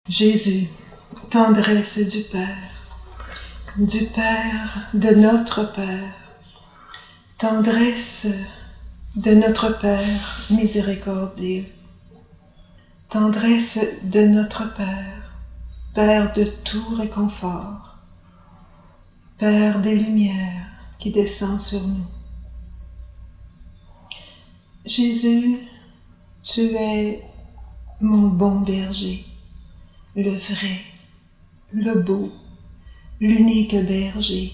Jésus, tendresse du Père de notre Père, tendresse de notre Père miséricordieux, tendresse de notre Père, Père de tout réconfort, Père des lumières qui descend sur nous. Jésus, tu es mon bon berger, le vrai, le beau, l'unique berger.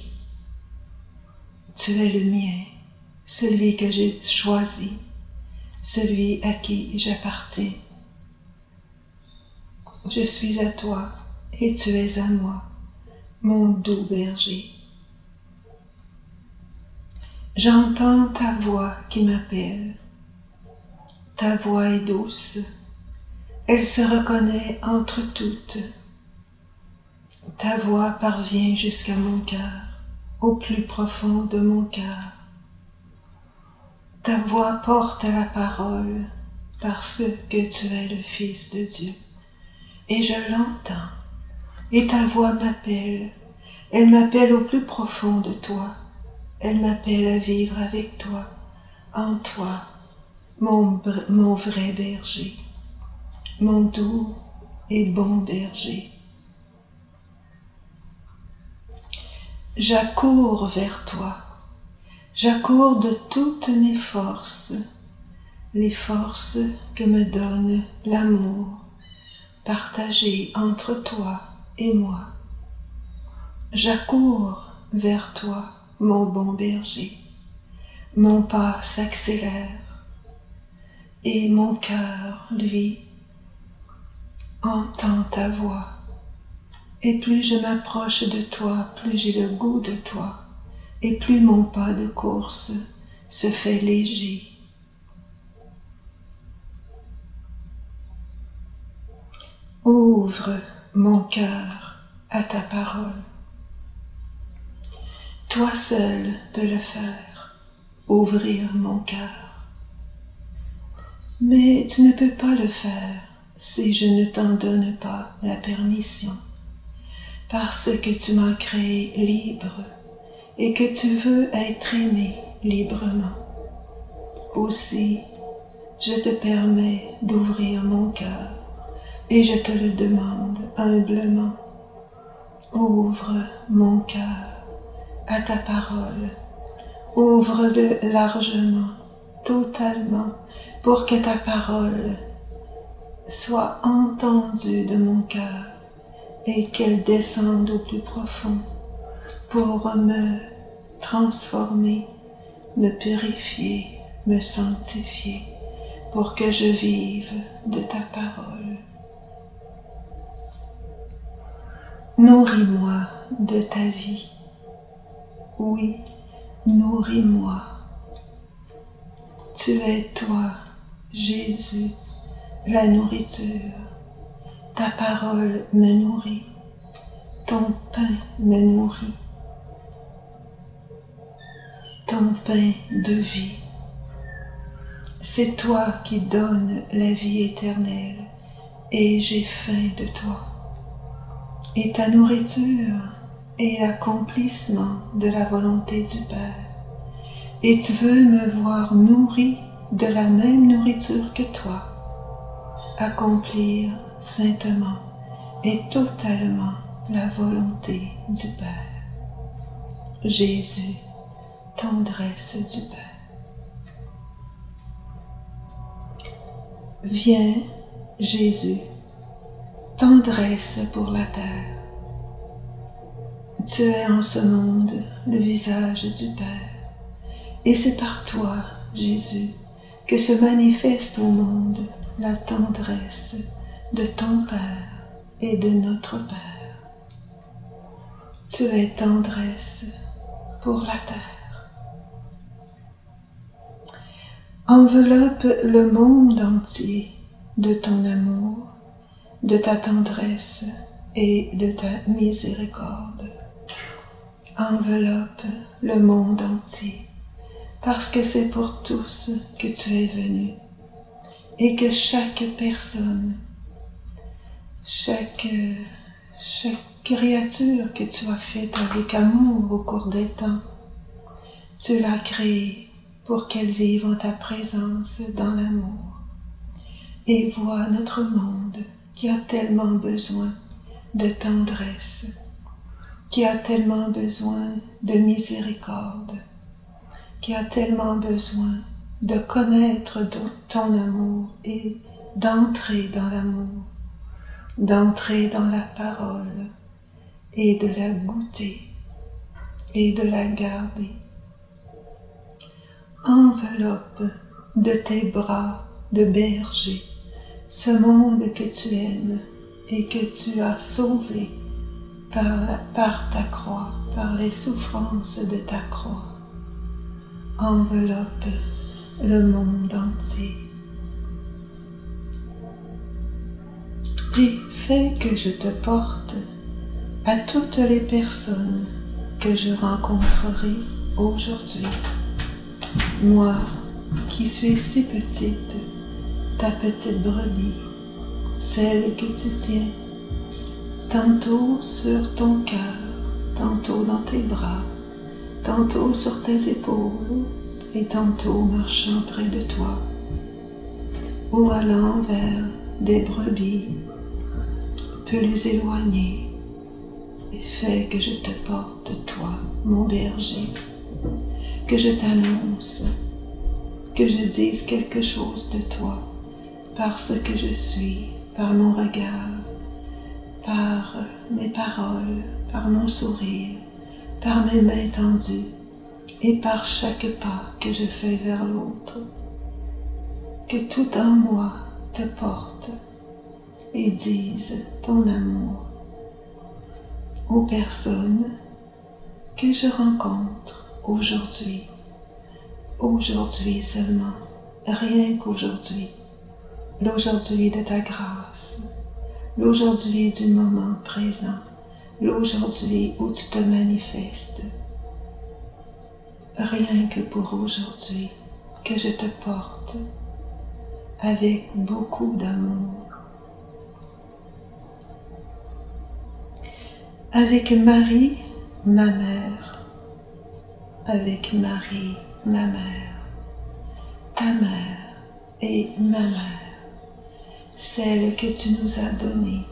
Tu es le mien, celui que j'ai choisi, celui à qui j'appartiens. Je suis à toi et tu es à moi, mon doux berger. J'entends ta voix qui m'appelle. Ta voix est douce, elle se reconnaît entre toutes. Ta voix parvient jusqu'à mon cœur, au plus profond de mon cœur. Ta voix porte la parole parce que tu es le Fils de Dieu. Et je l'entends, et ta voix m'appelle. Elle m'appelle au plus profond de toi. Elle m'appelle à vivre avec toi, en toi, mon vrai berger, mon doux et bon berger. J'accours vers toi, j'accours de toutes mes forces, les forces que me donne l'amour, partagé entre toi et moi. J'accours vers toi, mon bon berger. Mon pas s'accélère et mon cœur, lui, entend ta voix. Et plus je m'approche de toi, plus j'ai le goût de toi, et plus mon pas de course se fait léger. Ouvre mon cœur à ta parole. Toi seul peux le faire, ouvrir mon cœur. Mais tu ne peux pas le faire si je ne t'en donne pas la permission, parce que tu m'as créé libre et que tu veux être aimé librement. Aussi, je te permets d'ouvrir mon cœur et je te le demande humblement. Ouvre mon cœur à ta parole. Ouvre-le largement, totalement, pour que ta parole soit entendue de mon cœur et qu'elle descende au plus profond pour me transformer, me purifier, me sanctifier, pour que je vive de ta parole. Nourris-moi de ta vie. Oui, nourris-moi. Tu es toi, Jésus, la nourriture. Ta parole me nourrit. Ton pain me nourrit. Ton pain de vie. C'est toi qui donnes la vie éternelle et j'ai faim de toi. Et ta nourriture est l'accomplissement de la volonté du Père. Et tu veux me voir nourri de la même nourriture que toi, accomplir saintement et totalement la volonté du Père. Jésus, tendresse du Père. Viens, Jésus, tendresse pour la terre. Tu es en ce monde le visage du Père. Et c'est par toi, Jésus, que se manifeste au monde la tendresse de ton Père et de notre Père. Tu es tendresse pour la terre. Enveloppe le monde entier de ton amour, de ta tendresse et de ta miséricorde. Enveloppe le monde entier, parce que c'est pour tous que tu es venu, et que chaque personne chaque créature que tu as faite avec amour au cours des temps, tu l'as créée pour qu'elle vive en ta présence dans l'amour et voit notre monde qui a tellement besoin de tendresse, qui a tellement besoin de miséricorde, qui a tellement besoin de connaître ton amour et d'entrer dans l'amour, d'entrer dans la parole et de la goûter et de la garder. Enveloppe de tes bras de berger ce monde que tu aimes et que tu as sauvé par ta croix, par les souffrances de ta croix. Enveloppe le monde entier. Et fais que je te porte à toutes les personnes que je rencontrerai aujourd'hui. Moi, qui suis si petite, ta petite brebis, celle que tu tiens, tantôt sur ton cœur, tantôt dans tes bras, tantôt sur tes épaules, et tantôt marchant près de toi, ou allant vers des brebis plus éloignées, et fais que je te porte, toi, mon berger, que je t'annonce, que je dise quelque chose de toi, parce que je suis, par mon regard, par mes paroles, par mon sourire, par mes mains tendues, et par chaque pas que je fais vers l'autre, que tout en moi te porte et dise ton amour aux personnes que je rencontre aujourd'hui seulement, rien qu'aujourd'hui, l'aujourd'hui de ta grâce, l'aujourd'hui du moment présent, l'aujourd'hui où tu te manifestes. Rien que pour aujourd'hui, que je te porte avec beaucoup d'amour. Avec Marie, ma mère, avec Marie, ma mère, ta mère et ma mère, celle que tu nous as donnée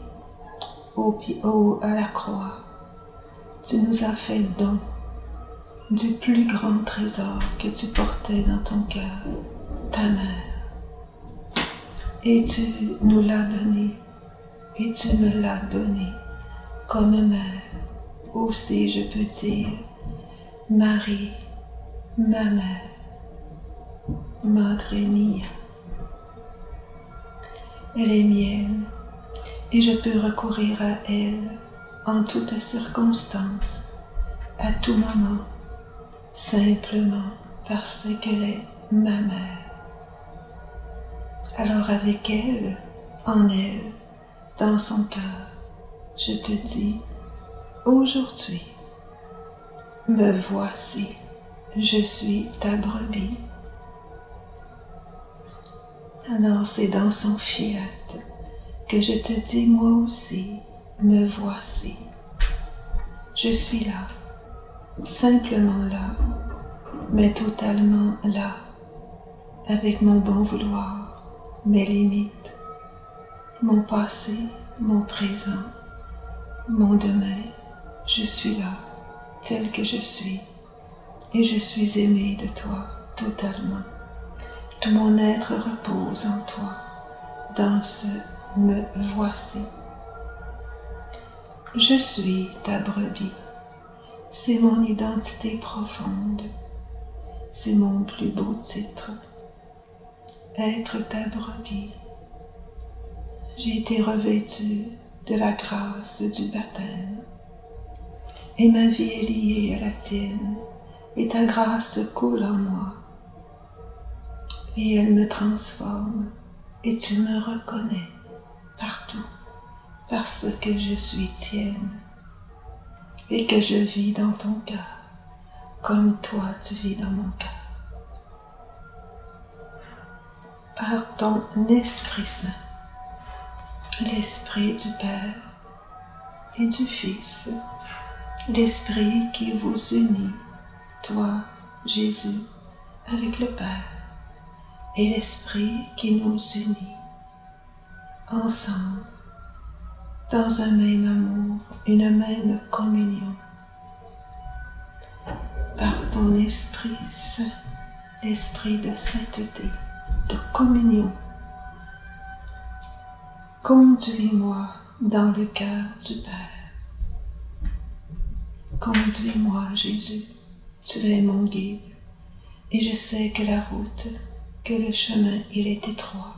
à la croix. Tu nous as fait don du plus grand trésor que tu portais dans ton cœur, ta mère. Et tu nous l'as donné, et tu me l'as donné comme mère. Aussi je peux dire, Marie, ma mère, Madre mia. Elle est mienne, et je peux recourir à elle en toutes circonstances, à tout moment, simplement parce qu'elle est ma mère. Alors avec elle, en elle, dans son cœur, je te dis, aujourd'hui, me voici, je suis ta brebis. Alors c'est dans son fiat que je te dis moi aussi, me voici. Je suis là, simplement là, mais totalement là, avec mon bon vouloir, mes limites, mon passé, mon présent, mon demain. Je suis là, tel que je suis, et je suis aimée de toi totalement. Tout mon être repose en toi, dans ce me voici. Je suis ta brebis, c'est mon identité profonde, c'est mon plus beau titre, être ta brebis. J'ai été revêtue de la grâce du baptême, et ma vie est liée à la tienne, et ta grâce coule en moi, et elle me transforme, et tu me reconnais partout, parce que je suis tienne, et que je vis dans ton cœur, comme toi tu vis dans mon cœur. Par ton Esprit Saint, l'Esprit du Père et du Fils, l'Esprit qui vous unit, toi, Jésus, avec le Père, et l'Esprit qui nous unit, ensemble, dans un même amour, une même communion. Par ton Esprit Saint, l'Esprit de sainteté, de communion, conduis-moi dans le cœur du Père. Conduis-moi, Jésus, tu es mon guide, et je sais que la route, que le chemin, il est étroit,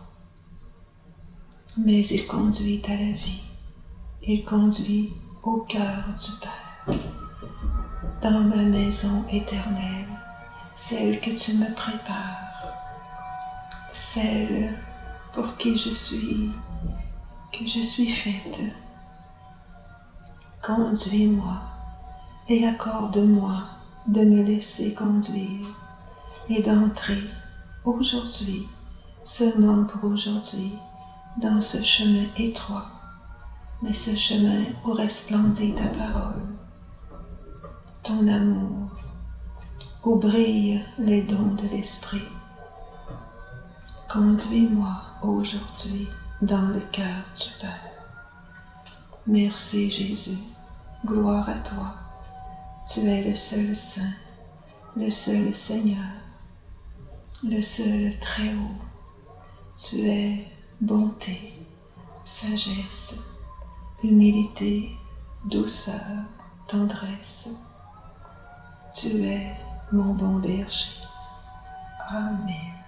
mais il conduit à la vie, il conduit au cœur du Père, dans ma maison éternelle, celle que tu me prépares, celle pour qui je suis faite. Conduis-moi et accorde-moi de me laisser conduire et d'entrer aujourd'hui, seulement pour aujourd'hui, dans ce chemin étroit, mais ce chemin où resplendit ta parole, ton amour, où brillent les dons de l'Esprit. Conduis-moi aujourd'hui dans le cœur du Père. Merci Jésus, gloire à toi. Tu es le seul Saint, le seul Seigneur, le seul Très-Haut. Tu es bonté, sagesse, humilité, douceur, tendresse. Tu es mon bon berger. Amen.